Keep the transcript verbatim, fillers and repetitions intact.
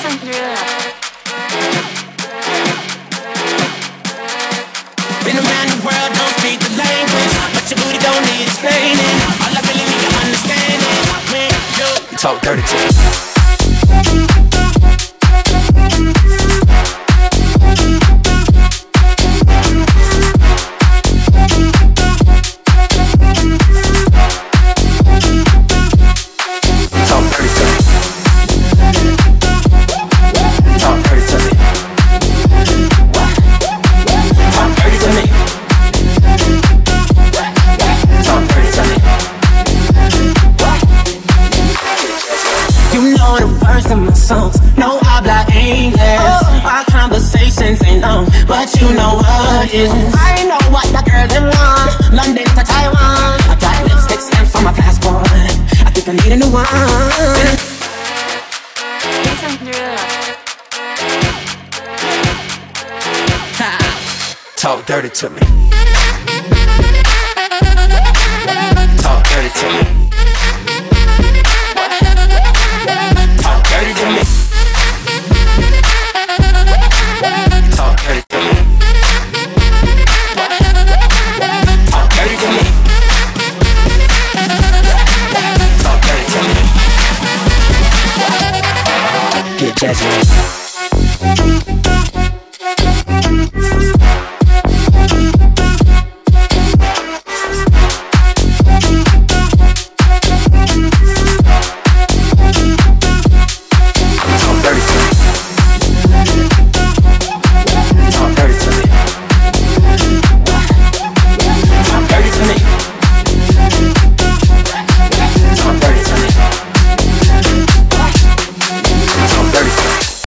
Been around the world, don't speak the language, but your booty don't need explaining. All I really need to understand is when you talk dirty to me. No habla English. Our conversations ain't long, but you know what is. I know what the girl them want. London to Taiwan. I got lipstick stamps on my passport. I think I need a new one. Talk dirty to me. Talk dirty to me. Talk dirty to me. Talk dirty to me. Talk dirty to me. Talk dirty to me. Get jazzy.